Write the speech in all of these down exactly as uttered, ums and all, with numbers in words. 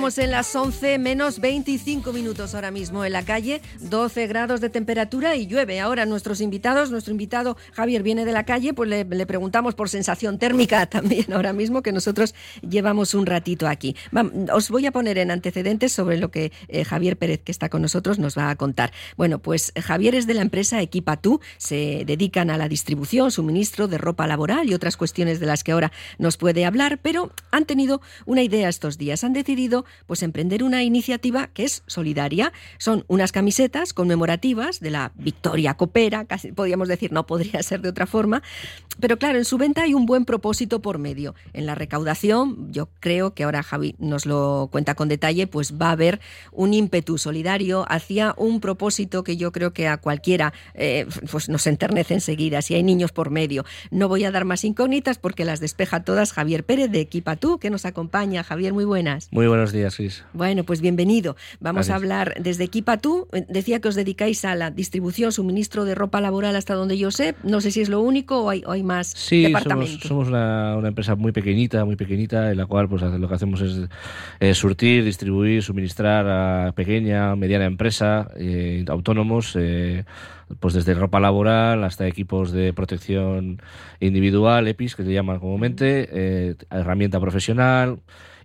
Estamos en las once menos veinticinco minutos ahora mismo en la calle, doce grados de temperatura y llueve. Ahora nuestros invitados, nuestro invitado Javier viene de la calle, pues le, le preguntamos por sensación térmica también ahora mismo, que nosotros llevamos un ratito aquí. Vamos, os voy a poner en antecedentes sobre lo que eh, Javier Pérez, que está con nosotros, nos va a contar. Bueno, pues Javier es de la empresa Equipatú, se dedican a la distribución, suministro de ropa laboral y otras cuestiones de las que ahora nos puede hablar, pero han tenido una idea estos días. Han decidido pues emprender una iniciativa que es solidaria. Son unas camisetas conmemorativas de la victoria copera, casi podríamos decir, no podría ser de otra forma, pero claro, en su venta hay un buen propósito por medio. En la recaudación, yo creo que ahora Javi nos lo cuenta con detalle, pues va a haber un ímpetu solidario hacia un propósito que yo creo que a cualquiera eh, pues nos enternece enseguida, si hay niños por medio. No voy a dar más incógnitas porque las despeja todas Javier Pérez de Equipatú, que nos acompaña. Javier, muy buenas. Muy buenos días, Cris. Bueno, pues bienvenido. Vamos Gracias. a hablar desde Equipatú. Decía que os dedicáis a la distribución, suministro de ropa laboral hasta donde yo sé. No sé si es lo único o hay, o hay más sí, departamentos. Sí, somos, somos una, una empresa muy pequeñita, muy pequeñita, en la cual pues lo que hacemos es eh, surtir, distribuir, suministrar a pequeña, mediana empresa, eh, autónomos, eh, pues desde ropa laboral hasta equipos de protección individual, E P Is, que se llaman comúnmente, eh, herramienta profesional.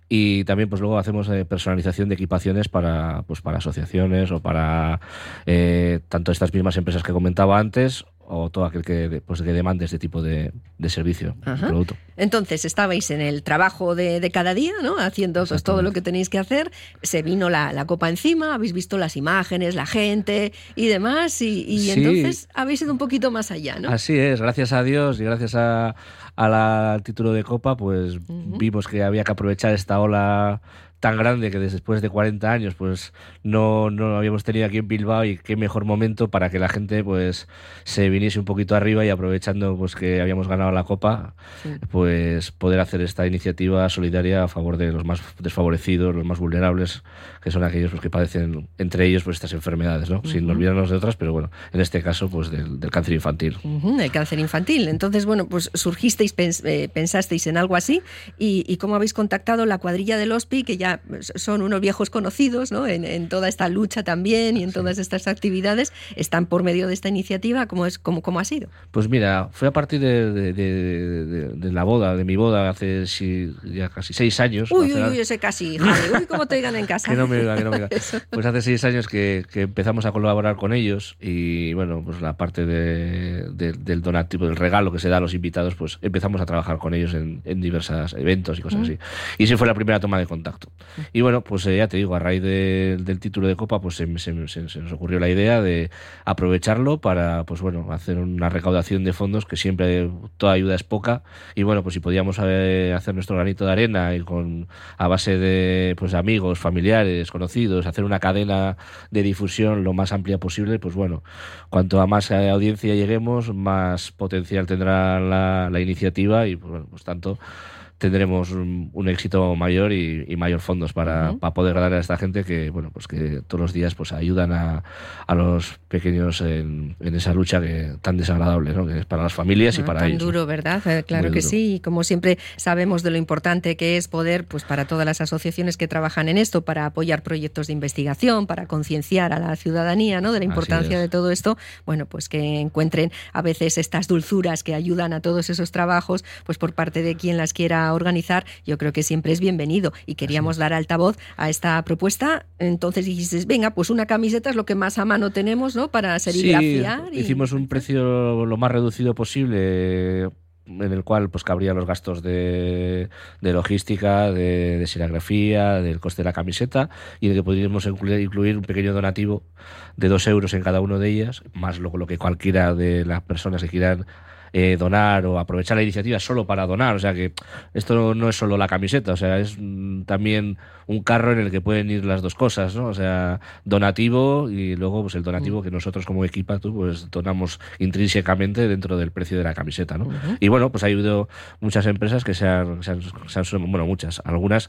Y también pues luego hacemos eh, personalización de equipaciones para pues para asociaciones o para eh, tanto estas mismas empresas que comentaba antes o todo aquel que, pues, que demande este tipo de, de servicio, de producto. Entonces estabais en el trabajo de, de cada día, ¿no? Haciendo pues, todo lo que tenéis que hacer. Se vino la, la copa encima, habéis visto las imágenes, la gente y demás, y, y sí. Entonces habéis ido un poquito más allá, ¿no? Así es, gracias a Dios y gracias a, a la, al título de copa, pues uh-huh. vimos que había que aprovechar esta ola tan grande que después de cuarenta años pues no, no lo habíamos tenido aquí en Bilbao, y qué mejor momento para que la gente pues se viniese un poquito arriba y aprovechando pues que habíamos ganado la Copa, sí. pues poder hacer esta iniciativa solidaria a favor de los más desfavorecidos, los más vulnerables, que son aquellos pues, que padecen entre ellos pues estas enfermedades, ¿no? Uh-huh. Sin olvidarnos de otras, pero bueno, en este caso pues del, del cáncer infantil. Uh-huh, el cáncer infantil. Entonces, bueno, pues surgisteis, pens- eh, pensasteis en algo así, y, y cómo habéis contactado la cuadrilla del Hospi, que ya son unos viejos conocidos, ¿no? En, en toda esta lucha también y en todas estas actividades, están por medio de esta iniciativa. ¿Cómo es, cómo, cómo ha sido? Pues mira, fue a partir de, de, de, de, de la boda, de mi boda, hace sí, ya casi seis años. Uy, uy, uy, ese casi, Javi. Uy, cómo te digan en casa. Que no me diga, que no me diga. Pues hace seis años que, que empezamos a colaborar con ellos, y bueno, pues la parte de, de, del donativo, del regalo que se da a los invitados, pues empezamos a trabajar con ellos en, en diversos eventos y cosas mm. así. Y esa fue la primera toma de contacto. Y bueno, pues eh, ya te digo, a raíz de, del título de Copa, pues se, se, se, se nos ocurrió la idea de aprovecharlo para, pues bueno, hacer una recaudación de fondos, que siempre toda ayuda es poca, y bueno, pues si podíamos eh, hacer nuestro granito de arena y con a base de pues amigos, familiares, conocidos, hacer una cadena de difusión lo más amplia posible, pues bueno, cuanto a más audiencia lleguemos, más potencial tendrá la, la iniciativa, y pues bueno, pues tanto tendremos un, un éxito mayor y, y mayor fondos para, uh-huh. para poder dar a esta gente que, bueno, pues que todos los días pues ayudan a, a los pequeños en, en esa lucha que tan desagradable, ¿no? Que es para las familias, no, y para tan ellos. Tan duro, ¿no? ¿Verdad? Eh, claro Muy que duro. Sí. Y como siempre sabemos de lo importante que es poder, pues para todas las asociaciones que trabajan en esto, para apoyar proyectos de investigación, para concienciar a la ciudadanía, ¿no? De la importancia de todo esto, bueno, pues que encuentren a veces estas dulzuras que ayudan a todos esos trabajos, pues por parte de quien las quiera organizar, yo creo que siempre es bienvenido, y queríamos dar altavoz a esta propuesta. Entonces dijiste, venga, pues una camiseta es lo que más a mano tenemos, ¿no? Para serigrafiar. Sí, y... hicimos un precio lo más reducido posible, en el cual pues cabrían los gastos de, de logística, de, de serigrafía, del coste de la camiseta, y en el que podríamos incluir, incluir un pequeño donativo de dos euros en cada uno de ellas, más lo, lo que cualquiera de las personas que quieran Eh, donar o aprovechar la iniciativa solo para donar. O sea que esto no, no es solo la camiseta, o sea, es mm, también un carro en el que pueden ir las dos cosas, ¿no? O sea, donativo, y luego pues el donativo que nosotros como Equipatú pues donamos intrínsecamente dentro del precio de la camiseta, ¿no? Uh-huh. Y bueno, pues ha habido muchas empresas que se han, se han, se han bueno, muchas, algunas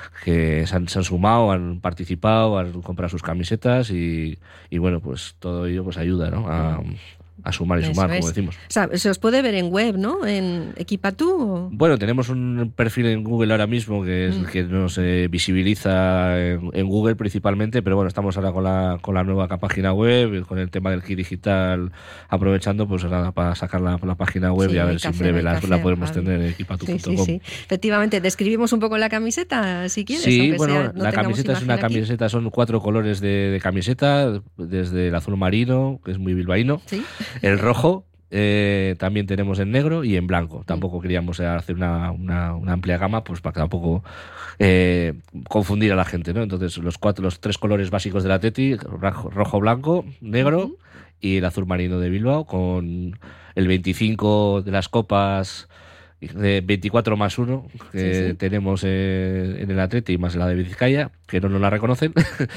que se han, se han sumado, han participado, han comprado sus camisetas, y, y bueno, pues todo ello pues ayuda, ¿no? A, a sumar y Eso sumar, es. como decimos. O sea, se os puede ver en web, ¿no? En Equipatú. ¿O? Bueno, tenemos un perfil en Google ahora mismo que es Mm. el que nos eh, visibiliza en, en Google principalmente, pero bueno, estamos ahora con la, con la nueva página web, con el tema del kit digital, aprovechando pues nada, para sacar la, la página web Sí, y a hay ver que si en hacer, breve hay la, que la hacer, podemos Javi. tener en equipatu punto com. Sí, sí, sí. Efectivamente, describimos un poco la camiseta, si quieres. Sí, aunque bueno, sea, no la tengamos camiseta es una imagen aquí. camiseta, son cuatro colores de, de camiseta, desde el azul marino, que es muy bilbaíno, Sí. el rojo, eh, también tenemos en negro y en blanco. Tampoco queríamos hacer una, una, una amplia gama, pues para que tampoco eh, confundir a la gente, ¿no? Entonces, los cuatro, los tres colores básicos del Atleti, rojo, rojo, blanco, negro, Uh-huh. y el azul marino de Bilbao, con el veinticinco de las copas de veinticuatro más uno que Sí, sí. tenemos eh, en el Atleti, más la de Vizcaya, que no nos la reconocen.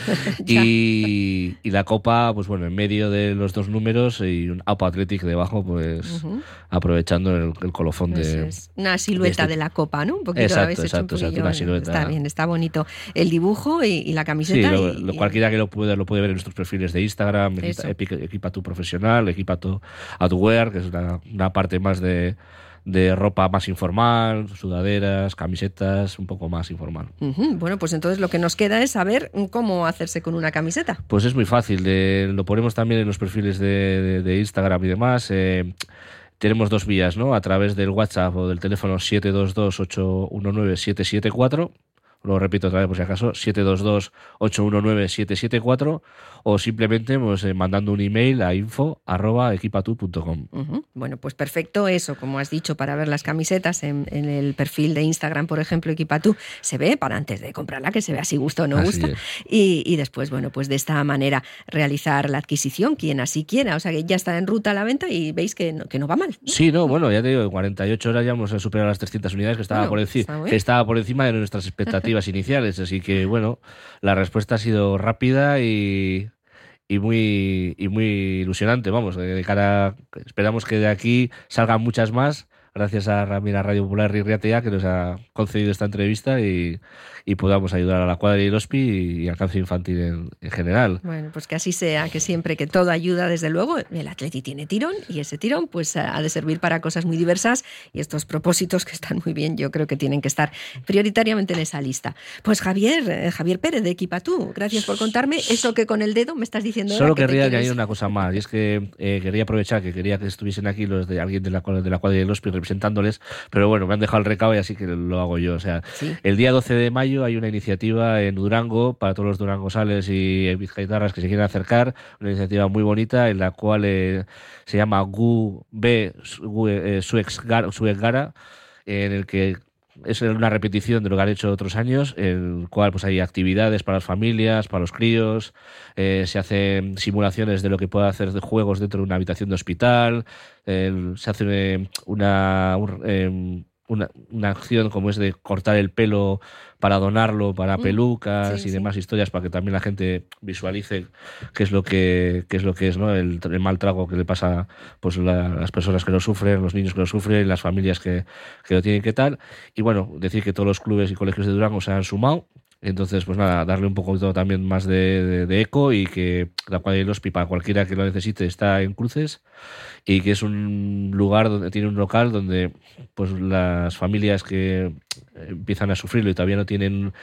Ya. y, y la copa, pues bueno, en medio de los dos números y un Aupa Athletic debajo, pues Ujú. aprovechando el, el colofón Eso de... es. Una silueta de este- de la copa, ¿no? Un poquito Exacto, habéis hecho exacto, un exacto, poquillo, una silueta. Está bien, está bonito el dibujo y, y la Sí, camiseta. lo, y, lo- y- cualquiera que lo pueda lo puede ver en nuestros perfiles de Instagram, Eso. Equipa, Equipa tu Profesional, Equipa tu Outwear, que es una, una parte más de, de ropa más informal, sudaderas, camisetas, un poco más informal. Ujú. Bueno, pues entonces lo que nos queda es saber cómo hacerse con una camiseta. Pues es muy fácil, de- lo ponemos también en los perfiles de, de- de Instagram y demás. eh, tenemos dos vías, ¿no? A través del WhatsApp o del teléfono siete dos dos, ocho uno nueve, siete siete cuatro. Lo repito otra vez por si acaso, siete dos dos, ocho uno nueve, siete siete cuatro, o simplemente pues, eh, mandando un email a info arroba equipatu punto com. Ujú. Bueno, pues perfecto eso, como has dicho, para ver las camisetas en, en el perfil de Instagram, por ejemplo, Equipatú, se ve para antes de comprarla, que se vea si gusta o no Así gusta. es. Y, y después, bueno, pues de esta manera realizar la adquisición, quien así quiera. O sea, que ya está en ruta a la venta y veis que no, que no va mal, ¿no? Sí, no, bueno, ya te digo, en cuarenta y ocho horas ya hemos superado las trescientas unidades, que estaba, Bueno, por, enci- está bien. que estaba por encima de nuestras expectativas iniciales. Así que, bueno, la respuesta ha sido rápida y, y muy y muy ilusionante. Vamos, de cara, esperamos que de aquí salgan muchas más, gracias a Ramira Radio Popular y Riatea, que nos ha concedido esta entrevista y, y podamos ayudar a la cuadra y el Hospi y, y al cáncer infantil en, en general. Bueno, pues que así sea, que siempre que todo ayuda, desde luego, el Atleti tiene tirón y ese tirón pues ha de servir para cosas muy diversas y estos propósitos que están muy bien, yo creo que tienen que estar prioritariamente en esa lista. Pues Javier, eh, Javier Pérez de Equipatú, gracias por contarme eso que con el dedo me estás diciendo. Solo ahora que te querría quieres- añadir una cosa más, y es que eh, quería aprovechar que quería que estuviesen aquí los de alguien de la, de la cuadra y el Hospi representándoles, pero bueno, me han dejado el recado y así que lo hago yo. O sea, Sí. el día doce de mayo hay una iniciativa en Durango para todos los durangosales y vizcaitarras que se quieren acercar, una iniciativa muy bonita en la cual eh, se llama Gu B Gu, eh, Suex Gar- Suex Gara, en el que es una repetición de lo que han hecho otros años, en el cual pues hay actividades para las familias, para los críos, eh, se hacen simulaciones de lo que puede hacer de juegos dentro de una habitación de hospital, eh, se hace eh, una, un, eh, una una acción como es de cortar el pelo para donarlo para Mm, pelucas sí, y sí. demás historias, para que también la gente visualice qué es lo que qué es lo que es, ¿no? el, el mal trago que le pasa pues la- las personas que lo sufren, los niños que lo sufren, las familias que, que lo tienen que tal. Y bueno, decir que todos los clubes y colegios de Durango se han sumado. Entonces, pues nada, darle un poquito también más de, de, de eco, y que la cuadra y el Hospi, para cualquiera que lo necesite, está en Cruces, y que es un lugar donde tiene un local donde pues las familias que empiezan a sufrirlo y todavía no tienen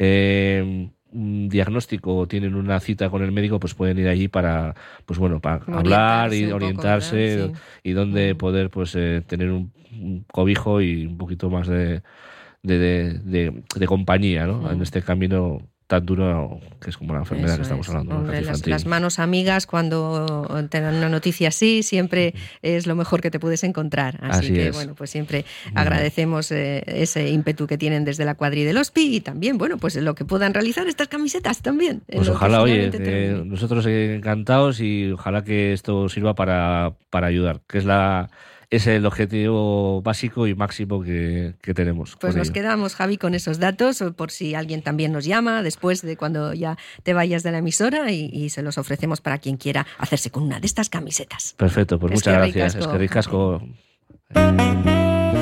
eh, un diagnóstico o tienen una cita con el médico, pues pueden ir allí para pues bueno para hablar y Orientarse un poco, orientarse, ¿verdad? Sí. y donde Mm. poder pues eh, tener un, un cobijo y un poquito más de de, de, de, de compañía, ¿no? Mm. En este camino tan duro que es como la enfermedad Eso que estamos es. hablando, ¿no? Hombre, El las, infantil. las manos amigas cuando te dan una noticia así siempre es lo mejor que te puedes encontrar. Así, Así que es. bueno, pues siempre Muy agradecemos eh, ese ímpetu que tienen desde la cuadri del Hospi y también, bueno, pues lo que puedan realizar estas camisetas también. en Pues lo que ojalá, oye, finalmente eh, termine. nosotros encantados, y ojalá que esto sirva para, para ayudar, que es la es el objetivo básico y máximo que, que tenemos. Pues con nos ello. quedamos, Javi, con esos datos, por si alguien también nos llama después de cuando ya te vayas de la emisora, y, y se los ofrecemos para quien quiera hacerse con una de estas camisetas. Perfecto, pues Es muchas que gracias. ricasco, Es que ricasco.